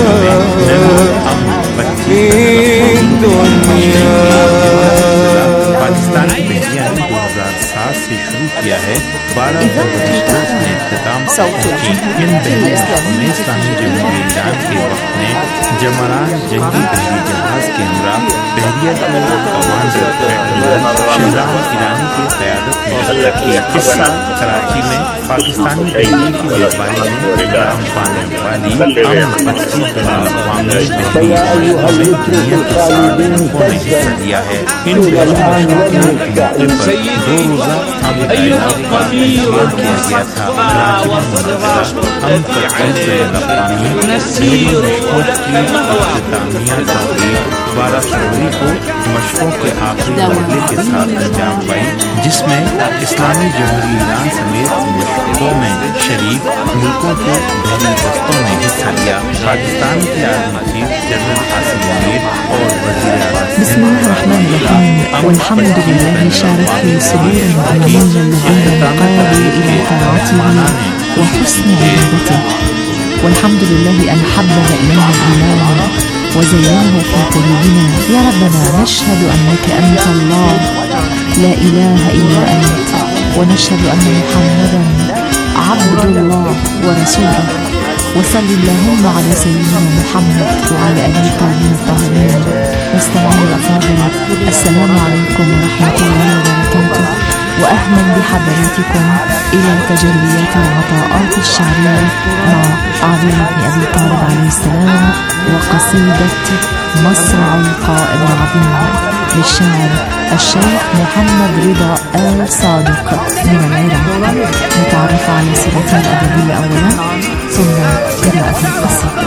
في الدنيا. पाकिस्तान की मीडिया ने दो हज़ार सात से शुरू किया है बारह फरवरी ने इख्तिताम की इन बहरीन में इस्लामी जमहूरी ऐलान के वक्त में जमरान जंगी बहरी जहाज के हमरा बहरिया को कमांडर एडमिरल शहजाद ईरानी की क़यादत में एक किस्सा कराची में पाकिस्तानी बहरी की व्यापारी ने इकराम पाने वाली अम पच्चीस अवामी बहरी में दुनिया के साथ को हिस्सा दिया है। इन दो रोजा हम किया गया था हम बारह फरवरी को मशकों के आखिरी मरहले के साथ अंजाम पाई, जिसमें इस्लामी जमहूरी ईरान समेत मशकों में शरीक मुल्कों के बहरी दस्तों ने हिस्सा लिया। पाकिस्तान के army chief general Asim Munir और वज़ीर आज़म والحمد لله شارك في صدور المؤمنين الذين انقادوا إلى طاعته وحسن عبادته. والحمد لله أن حبب إلينا الإيمان وزينه في قلوبنا. يا ربنا نشهد أنك أنت الله لا إله إلا أنت، ونشهد أن محمدا عبد الله ورسوله. وصل اللهم على سيدنا محمد وعلى آله الطاهرين الطاهرين. مستمعينا الأفاضل، السلام عليكم ورحمة الله وبركاته، وأهلا بحضراتكم إلى تجليات العطاءات الشعرية مع علي بن أبي طالب عليه السلام وقصيدة مصرع القائد العظيم للشاعر الشيخ محمد رضا آل صادق من العراق. نتعرف على سيرته الأدبية أولا ثم قراءة القصيدة.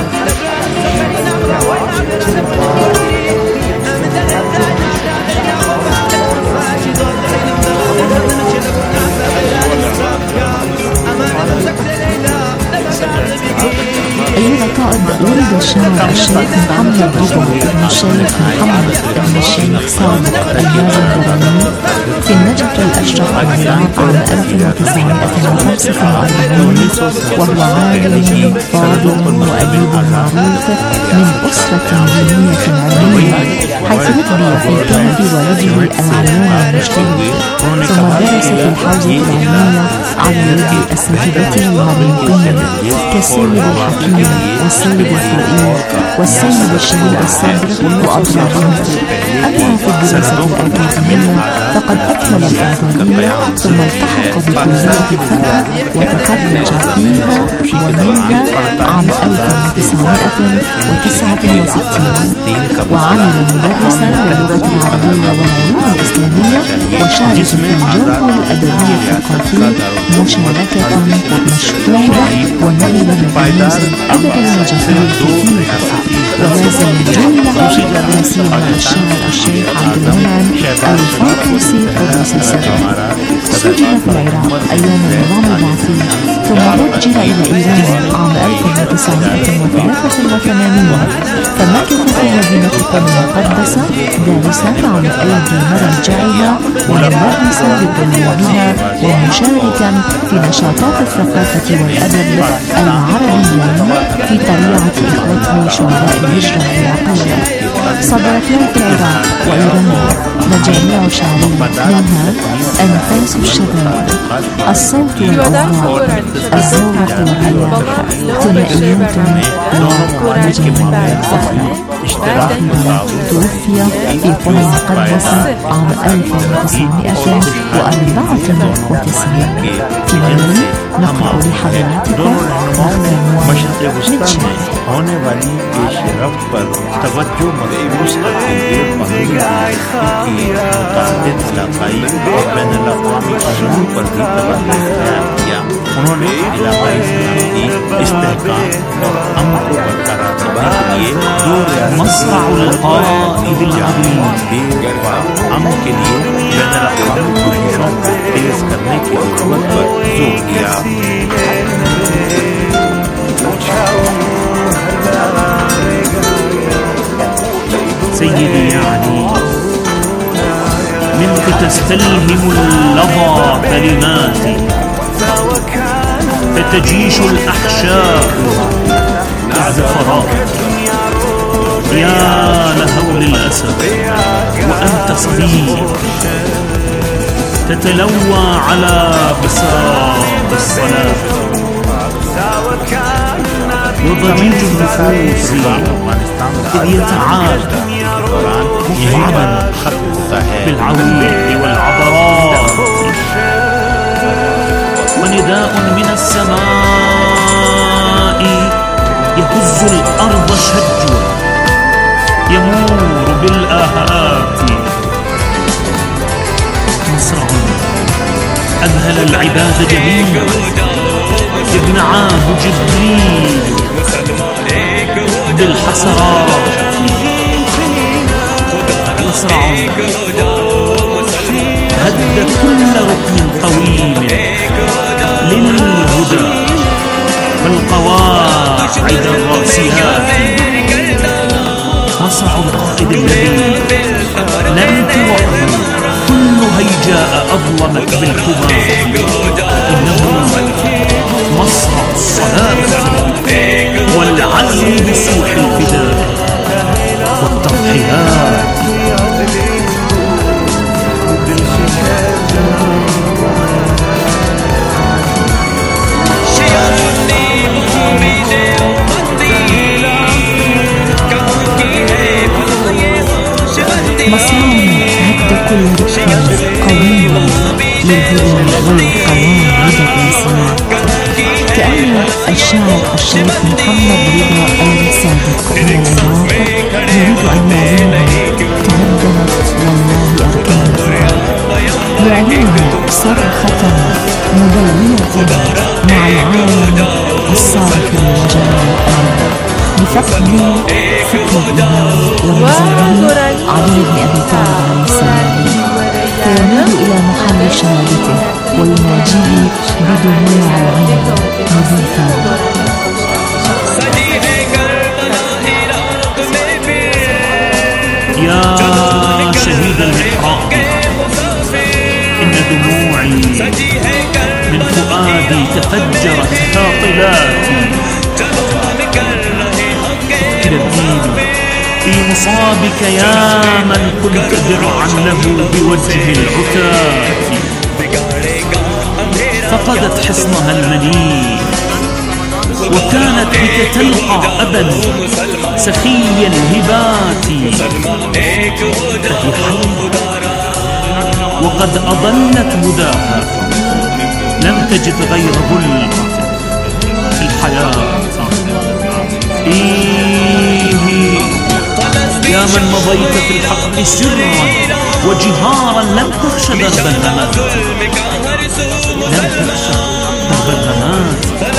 أيها القائد، ولد الشاعر الشيخ محمد رضا بن الشيخ محمد بن الشيخ صادق المازندراني في النجف الأشرف بالعراق عام ألف وتسعمائة وخمسة وأربعين، وهو عالم فاضل وأديب معروف من أسرة دينية علمية، حيث ربي في كنف والده العلامة المجتهد، ثم درس في الحوزة العلمية على يد أساتذته العميقين كالسيد الحكيم والسيد الفقيه والسيد الشهيد الصدر وأضرابهم. أما في الدراسة الأكاديمية فقد أكمل الإعدادية ثم التحق بكلية الفقه وتخرج فيها ومنها عام ألف وتسعمائة وتسعة وستين، وعمل مدرسا للغة العربية والعلوم الإسلامية، وشارك في الجو الأدبي الثقافي مشاركة مشهورة ونبل بالتمييز أبدا المجاهيل في كافة. ولازم جله لا سيما الشاعر الشيخ عبد المنعم الفارسي قدس السر. سجن في العراق أيام النظام البعثي، ثم هجر إلى إيران عام ألف وتسعمائة وثلاثة وثمانين، فمكث في مدينة قم المقدسة دارسا على أيدي مراجعها ومدرسا لطلابها ومشاركا في نشاطات الثقافة والأدب العربيين في طليعة إخوته شهداء الهجرة العراقية. صدرت له في العراق وإيران مجاميع شعرية، منها أنفاس الشباب، الصوت والأوراق، الزورق والرياح، ثنائيات ومجاميع أخرى. أخيرا توفي في قم المقدسة عام ألف وتسعمائة وأربعة وتسعين. في اليوم نقرأ لحضراتكم होने वाली पेशरफ पर तवज्जो मखसूस करते हुए मुताबिक इलाकाई और बैन अल-अक़वामी असूल पर भी तवज्जो बयान किया। उन्होंने इलाकाई सलामती, इस्तेहकाम और अमन को बरकरार रखने के लिए दो मसरअ القائد العظيم हम के लिए बैन अल-अक़वामी कोशिशों को तेज करने की जरूरत पर जोर दिया। سيدي يعني منك تستلهم اللظى كلماتي فتجيش الأحشاء بعد فراغ. يا لهول الأسد وأنت صغير تتلوى على بساط الصلاة وضجيج النفوس إذ يتعاد مفعما بالعويل والعبرات ونداء من السماء يهز الأرض شجوا يمور بالآهات. مصرع أذهل العباد جميعا ابنعاه جبريل بالحسرات. مصرع هد كل ركن قويم للهدى والقواعد الراسيات. مصرع القائد الذي لم توقف كل هيجاء أظلمت بالكبار. إنه مصرع الصلاة والعزم بسوح الفداء والتضحيات. مصرعنا هد كل ركن قويم للهدى والقواعد الراسيات. كأن الشاعر الشريف محمد رضا الصادق من العراق يريد أن يعلمنا تهدمت والله أركان الفؤاد. يعلمنا صرخة مبلغة مع العالم الصارخ للمجال الآن بفقد فكر الإمام والمزامير علي بن أبي طالب عليه السلام. فيميل إلى محل شهادته ويناجيه بدموع العين نظيفا. يا شهيد المحراب إن دموعي من فؤادي تفجرت كاطلاتي. تلذيذ في مصابك يا من كنت درعا له بوجه العتاة. فقدت حصنها المنيع وكانت بك تلقى أبا سخي الهبات. فهي وقد أضلت هداها لم تجد غير ظلم في الحياة. إيه يا من مضيت في الحق سرا وجهارا لم تخش درب الهمات. لم تخش درب الهمات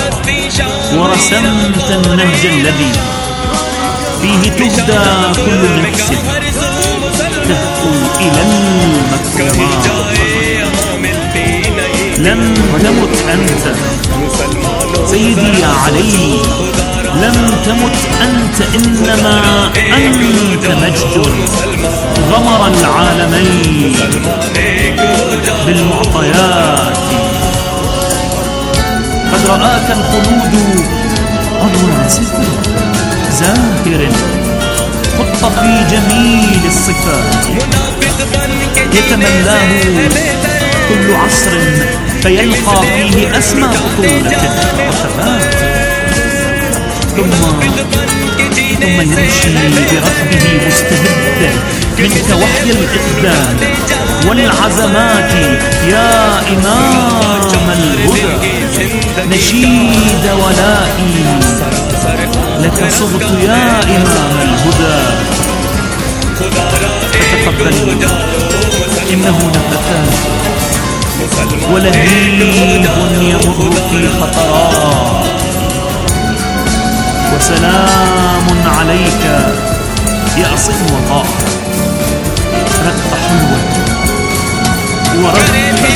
ورسمت النهج الذي فيه تهدى كل نفس تهفو إلى المكرمات. لم تمت أنت سيدي يا علي، لم تمت أنت إنما أنت مجد غمر العالمين بالمعطيات. قد رآك الخلود عضوا زاهر خط في جميل الصفات يتملاه كل عصر فيلقى فيه أسمى بطولة وثبات. ثم ثم يمشي بركبه مستهد منك وحي الإقدام والعزمات. يا إمام الهدى نشيد ولائي لك صغت يا إمام الهدى. فتقبل إنه نفثات ولهيب يمر في خطرات. وسلام عليك يا أصيل الله رقة حلوة ورقة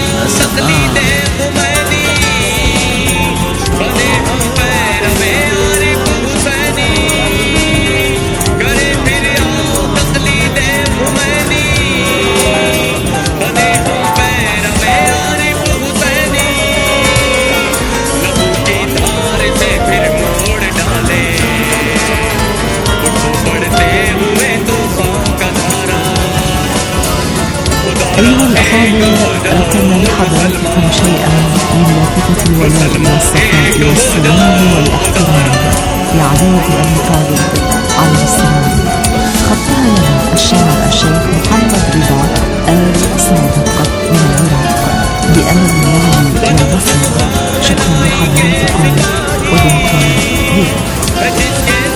أيها الأفاضل، أتمنى لحضراتكم شيئا من لافتة الولاء والصفاء والسلام والاحترام لعديد المطالب على السلام. خطها لنا الشاعر الشيخ محمد رضا آل صادق من العراق بأمل النعم والبصر. شكرا لحضراتكم ودمتم بخير.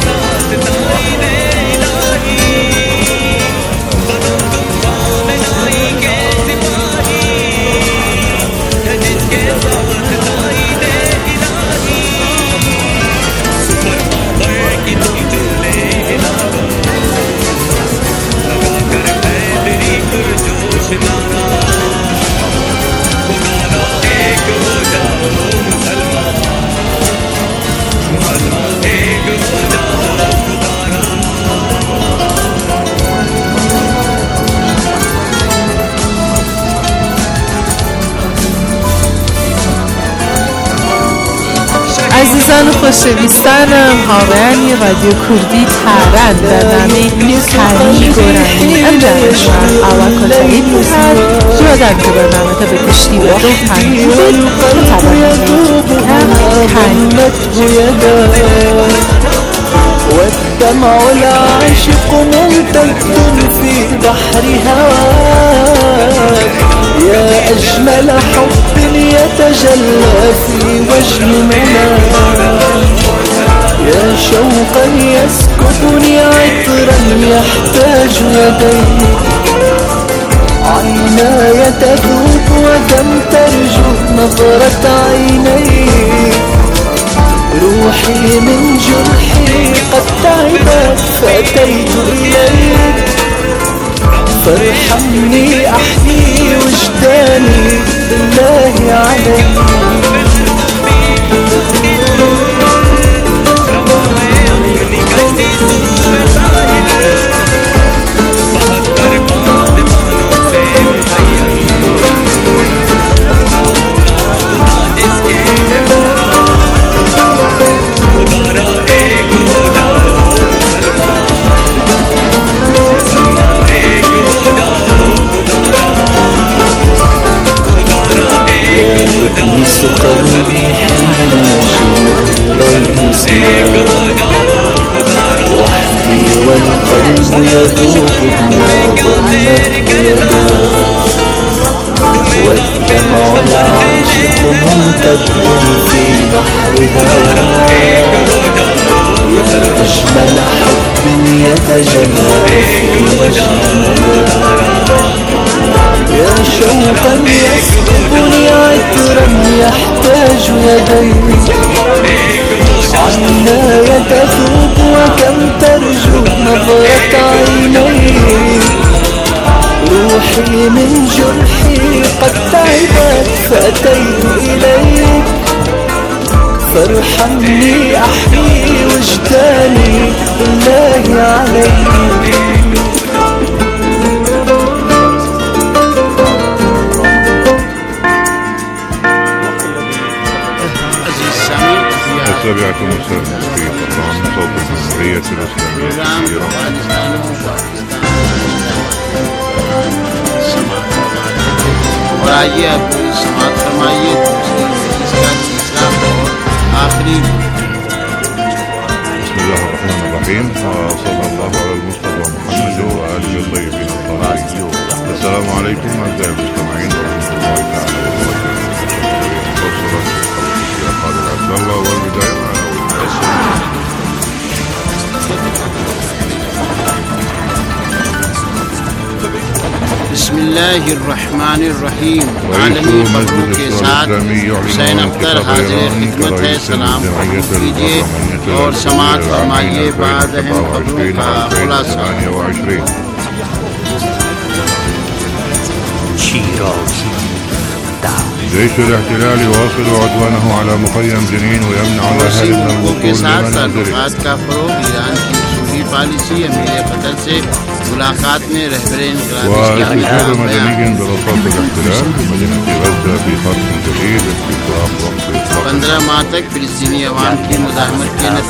عزیزان خوشویستانم، هاوێنی رادیۆ کوردی تاران بەرنامەی کاری گۆرانی ئەم جارەشان ئاوا کۆتایی بکات جۆدان کە بەرنامەکە بە گشتی بە دڵتان بێت والدمع العاشق ممتد في بحر هواك يا أجمل حب يتجلى في وجه مناك يا شوقا يسكبني عطرا يحتاج يديك عيناي تذوب وكم ترجو نظرة عينيك روحي من جرحي قد تعبت فأتيت إليك فارحمني أحيي وجداني بالله عليك يكنس قلبي حين الإنسان وحدي والقلب يذوب والدمع العاشق ممتد في بحر هواك يا أجمل حب يتجلى في وجهك يا شوقا يسكبني عطرا يحتاج يديك عيناي تذوب وكم ترجو نظرة عينيك روحي من جرحي قد تعبت فأتيت إليك فارحمني أحيي وجداني بالله عليك تابعكم مساء في قطعان صوت الجمهورية الإسلامية और आइए अब समाप्त फरमाइए इसका तीसरा और आखिरी। بسم الله الرحمن الرحيم وصلى الله على المصطفى محمد وآله الطيبين الطاهرين. السلام عليكم أعزائي المستمعين ورحمة الله تعالى وبركاته. قادر عبد الله والبداية بسم اللہ الرحمن الرحیم. عالمی خبروں کے ساتھ حسین اختر حاضر خدمت ہے. سلام کیجیے اور سماعت فرمائیے بعد اہم خبروں کا خلاصہ. جيش الاحتلال يواصل عدوانه على مخيم جنين ويمنع الاهالي من الوصول لمنازلهم. کا فروغ ایران کی اصولی پالیسی. امیر قطر سے ملاقات میں رہبر انقلابی واستشهاد مدني برصاص الاحتلال في مدينة غزة في خط جديد استفراغ وقت اطلاق. پندرہ ماہ تک فلسطینی عوام کی مزاحمت کے